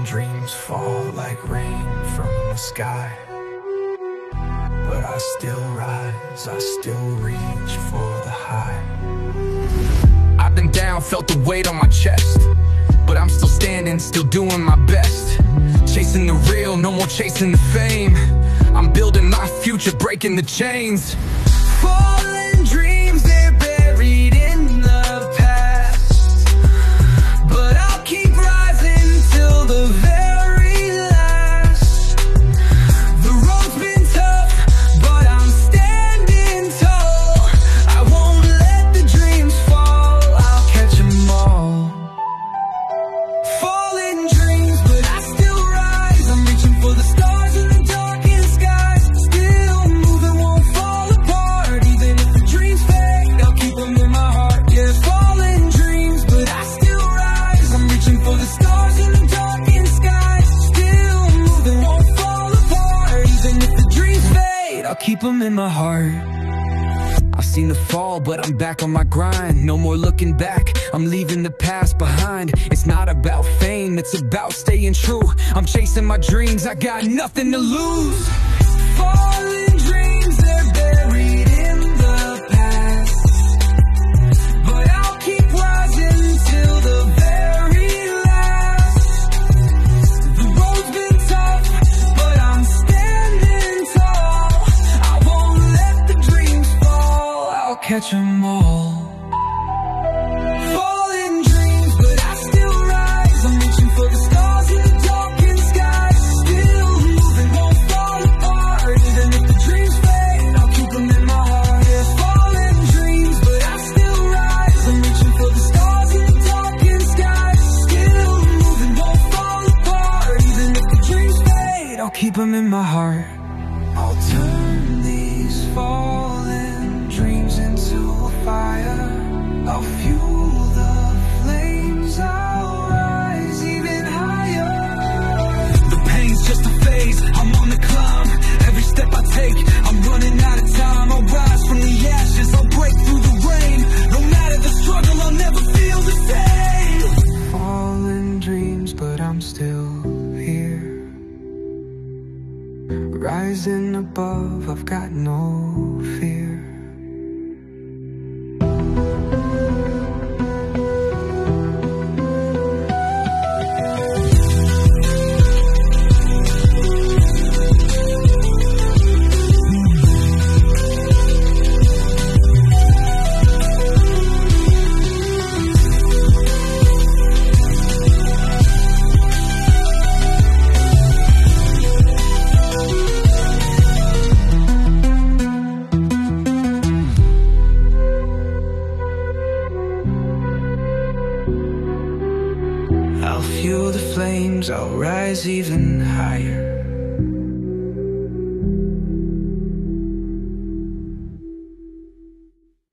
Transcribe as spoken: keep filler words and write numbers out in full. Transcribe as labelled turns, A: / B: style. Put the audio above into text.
A: dreams fall like rain from the sky, but I still rise, I still reach for the high. I've been down, felt the weight on my chest, but I'm still standing, still doing my best. Chasing the real, no more chasing the fame. I'm building my future, breaking the chains. Fallen dreams, they're buried in the past, but I'll keep rising till the very last. The road's been tough, but I'm standing tall. I won't let the dreams fall, I'll catch them all. Fallen dreams, but I still rise. I'm reaching for the stars in the darkest skies. Still moving, won't fall apart. Even if the dreams fade, I'll keep them in my heart. Yeah, fallen dreams, but I still rise. I'm reaching for the stars in the darkest skies. Still moving, won't fall apart. Even if the dreams fade, I'll keep them in my heart. I've seen the fall, but I'm back on my grind. No more looking back, I'm leaving the past behind. It's not about fame, it's about staying true. I'm chasing my dreams, I got nothing to lose. Fallen dreams, they're buried in the past, but I'll keep rising till the very last. The road's been tough, but I'm standing tall. I won't let the dreams fall, I'll catch them all. Fallen dreams, but I still rise. I'm reaching for the stars in the darkened skies. Still moving, won't fall apart. Even if the dreams fade, I'll keep them in my heart. Yeah, fallen dreams, but I still rise. I'm reaching for the stars in the darkened skies. Still moving, won't fall apart. Even if the dreams fade, I'll keep them in my heart. I'll turn these fallen dreams into a fire. I'll fuel the flames, I'll rise even higher. The pain's just a phase, I'm on the climb. Every step I take, I'm running out of time. I'll rise from the ashes, I'll break through the rain. No matter the struggle, I'll never feel the same. Fallen dreams, but I'm still here. Rising above, I've got no fear. I'll fuel the flames, I'll rise even higher.